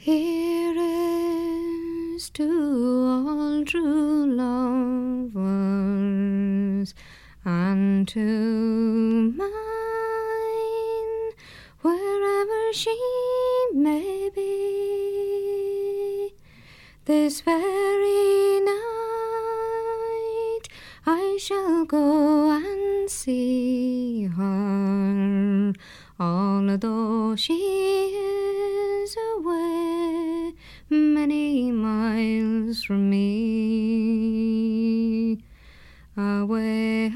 Here is to all true lovers and to mine, wherever she may be. This very night I shall go and see her, although she is away many miles from me. Away,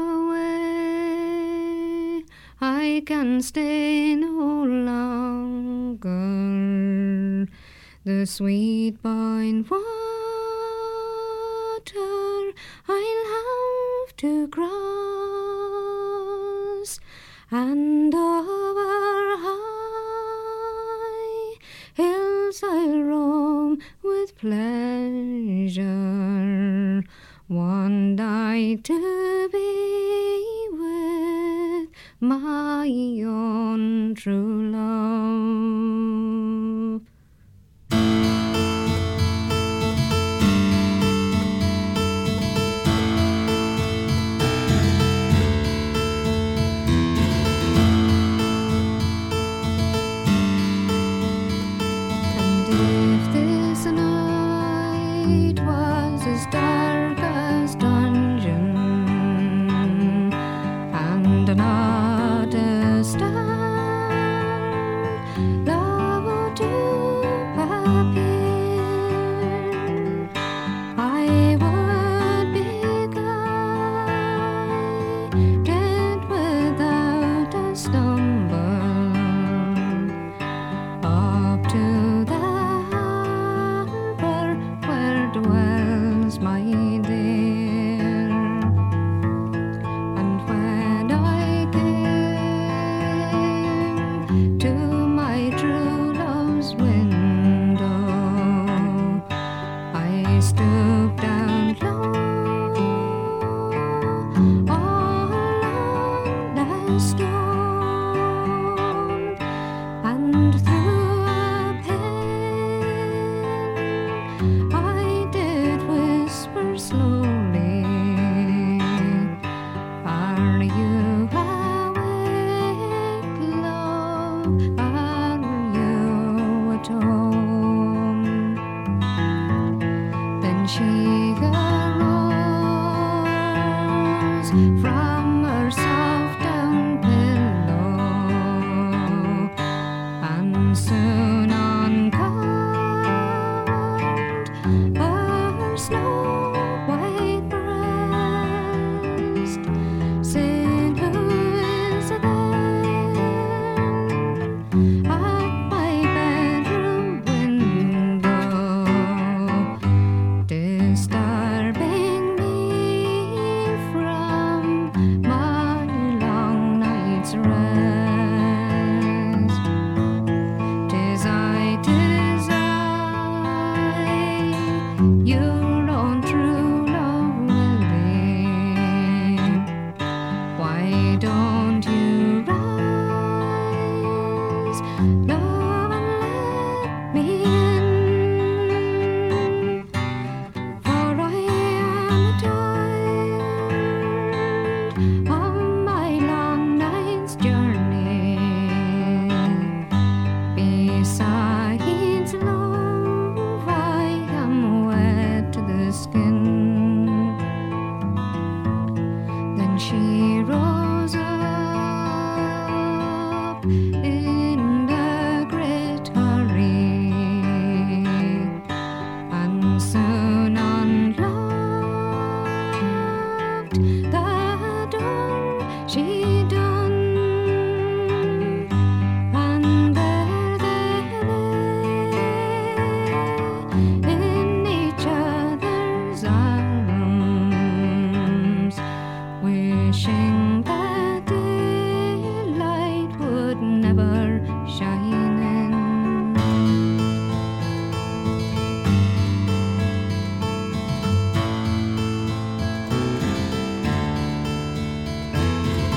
away, I can stay no longer. The sweet Boyne water I'll have to cross, and over high hills I'll roam with pleasure, one night to be with my own true love. From her soft down pillow, and soon uncovered her snow white breast, saying, "Who is there at my bedroom window, disturbing me from my long night's rest? 'Tis I, your own true love, Willie. Why don't you rise, love, and let me in? For I am tired of my long night's journey. Besides love, I am wet to the skin." Then she rose up in a great hurry, and soon unlocked the door she done, and there they lay in each other's arms, wishing that daylight would never shine in.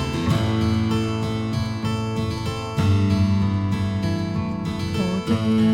Oh,